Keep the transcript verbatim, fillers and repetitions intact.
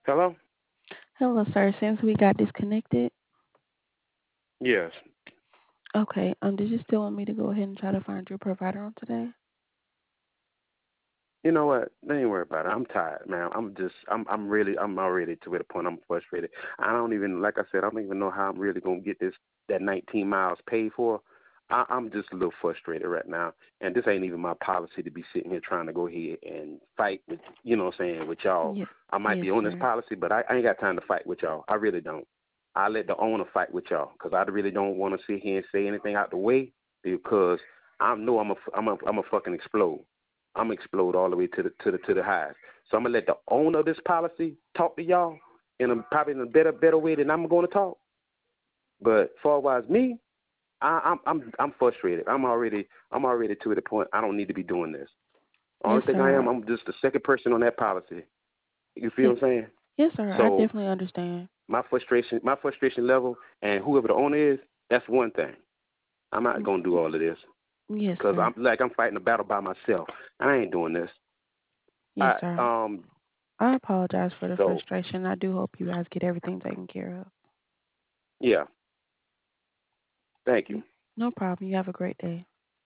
Hello? Hello, sir. Since we got disconnected, Yes. okay. Um, did you still want me to go ahead and try to find your provider on today? You know what? Don't even worry about it. I'm tired, man. I'm just, I'm, I'm really, I'm already to the point. I'm frustrated. I don't even, like I said, I don't even know how I'm really gonna get this that nineteen miles paid for. I, I'm just a little frustrated right now, and this ain't even my policy to be sitting here trying to go ahead and fight with, you know, what I'm saying with y'all. Yes, I might yes, be on this sir. policy, but I, I ain't got time to fight with y'all. I really don't. I let the owner fight with y'all because I really don't want to sit here and say anything out the way because I know I'm a, I'm a, I'm a fucking explode. I'm gonna explode all the way to the to the to the highs. So I'm gonna let the owner of this policy talk to y'all in a probably in a better better way than I'm gonna talk. But far as me, I, I'm I'm I'm frustrated. I'm already I'm already to the point. I don't need to be doing this. Yes, Only thing I am, sir. I'm just the second person on that policy. You feel Yes, what I'm saying? yes, sir. I So definitely understand. my frustration my frustration level and whoever the owner is, that's one thing. I'm not Mm, gonna do all of this yes, because sir. I'm like I'm fighting a battle by myself. I ain't doing this. Yes, I sir. um I apologize for the so frustration. I do hope you guys get everything taken care of. yeah. Thank you. Mm, no problem. You have a great day.